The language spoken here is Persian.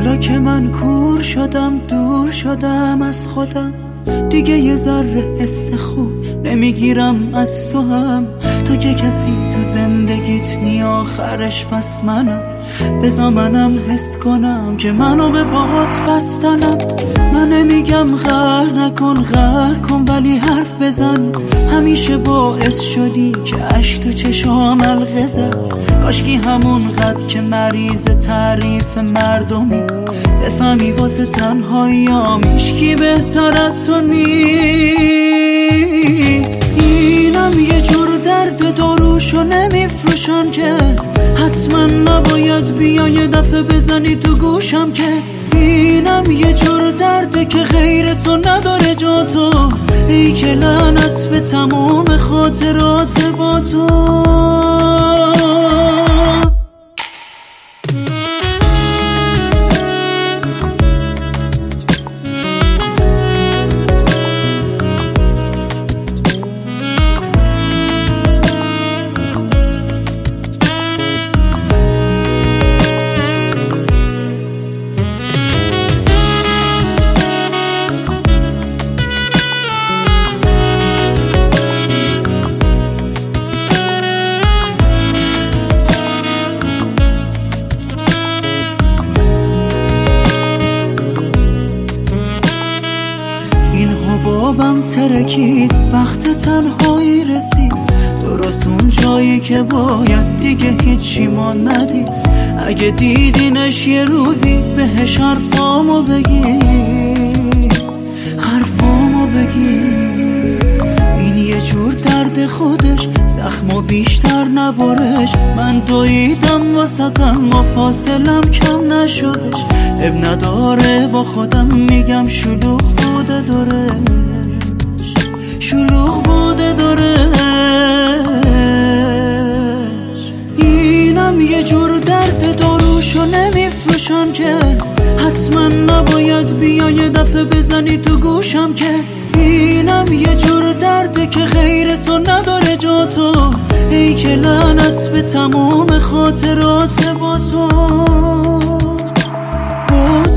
حالا که من کور شدم، دور شدم از خودم، دیگه یه ذره حس خوب نمیگیرم از تو هم. تو که کسی تو زندگیت نی آخرش پس منم. بذار منم حس کنم که منو به باهات بستنم. من نمیگم غر نکن غر کن، ولی حرف بزن. همیشه باعث شدی که عشق تو چشام حلقه زد. کاشکی همون قد که مریض تعریف مردمی بفهمی واسه تنهاییام هیچکی بهتر از تو نی. اینم یه جور درد داروشو نمیفروشن که حتما نباید بیای یه دفعه بزنی تو گوشم که اینم یه جور درده که غیر تو نداره جا تو. ای که لعنت به تموم خاطرات با تو. بابم ترکید وقت تنهایی رسید، درست اون جایی که باید دیگه هیچی ما ندید. اگه دیدینش یه روزی بهش حرفامو بگید، حرفامو بگید. این یه جور درد خودش، زخمو بیشتر نبارش. من دویدم واسطم و فاصلم کم نشدش. اب نداره با خودم میگم شلوغ بوده داره، شلوغ بوده دارش. اینم یه جور درد داروشو نمیفروشن که حتما نباید بیای یه دفعه بزنی تو گوشم که اینم یه جور درده که غیر تو نداره جا تو. ای که لعنت به تموم خاطرات با تو.